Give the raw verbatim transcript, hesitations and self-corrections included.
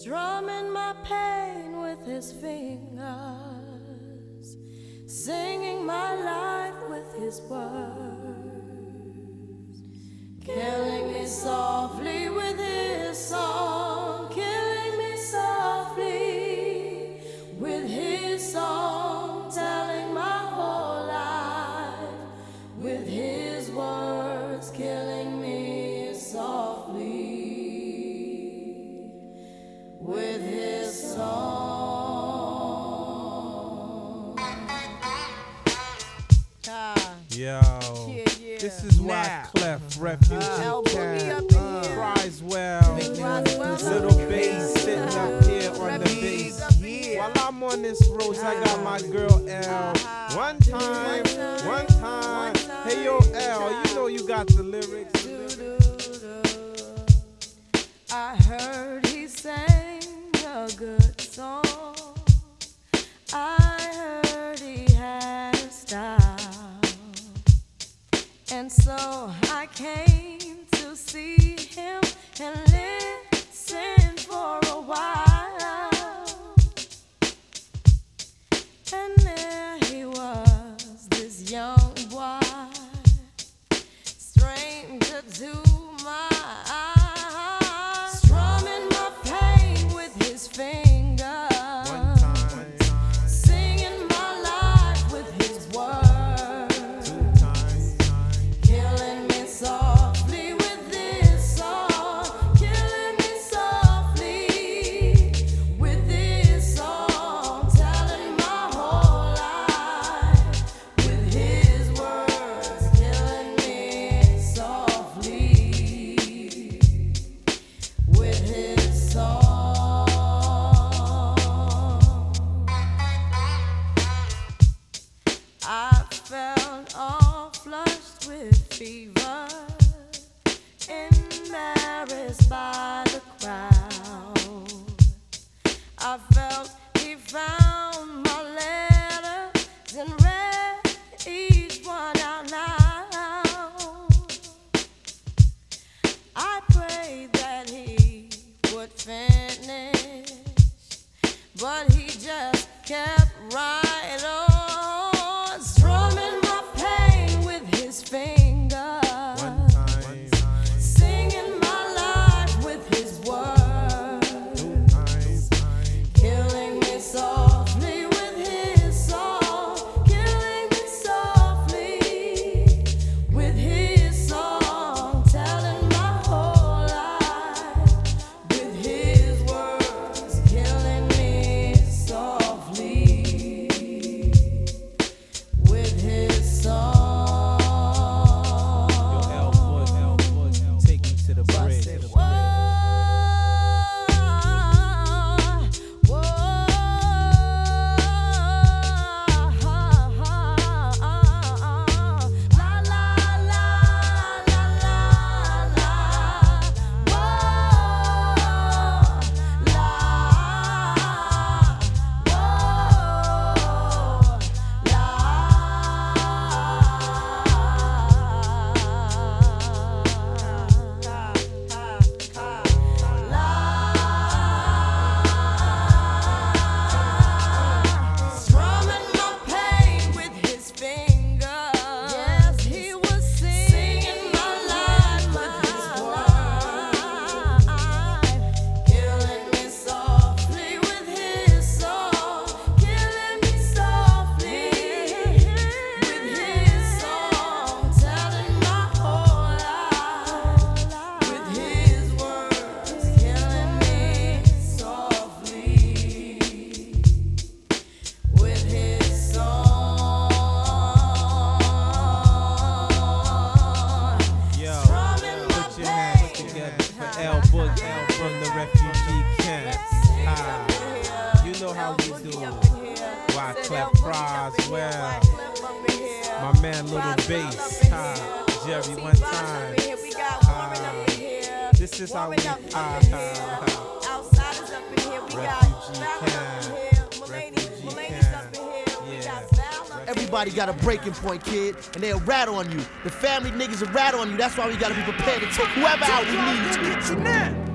strumming my pain with his fingers, singing my life with his words, killing me softly with his song, killing me softly with his song, telling my whole life with his words, killing me softly with his song. Yo, Yeah, yeah. this is why Now. Clef Refugee Uh, Cat uh, cries well. well. Little bass sitting up here on the bass. Yeah. While I'm on this road, I got my girl L. One time, one time. Hey yo, L, you know you got the lyrics. I heard he sang a good song. I heard he had a style, and so I came to see him and listen for a while. And there he was, this young boy, stranger to my eyes, strumming my pain with his fingers, One time, singing my life with his words, two times, killing me softly with this song, killing me softly with this song, telling my whole life with his words, killing me softly with his song. I felt all flushed with fever, embarrassed by the crowd. I felt he found my letters and read each one out loud. I prayed that he would finish, but he just kept right on, strumming my pain with his fingers, one time, singing my life with his words, two times, killing me softly with his song, killing me softly with his song, telling my whole life with his words, killing me softly with his song. Yo, L Wood, L Wood, take me to the bridge. Whoa, whoa, la la la la la la, whoa, la, strumming my pain with his fingers. Yes, he was singing my life with his words, killing me softly with his song, killing me softly with his song, telling my whole life with his words, killing me softly with his song. Yo, Strumming my put your hands pain. together for L Book, L from the refugee camp. Ah, you know how we do. Why Clef Pras well. My man Little Bass, ah, Jerry one time. Ah, this is how we ah, ah, Outsiders up in here, we got Refugee Val up camp. in here, Mulaney, Refugee Mulaney's camp. up in here, we Yeah. got Val up in here. Everybody got a breaking point, kid, and they'll rat on you. The family niggas will rat on you. That's why we gotta be prepared to take whoever out we need to.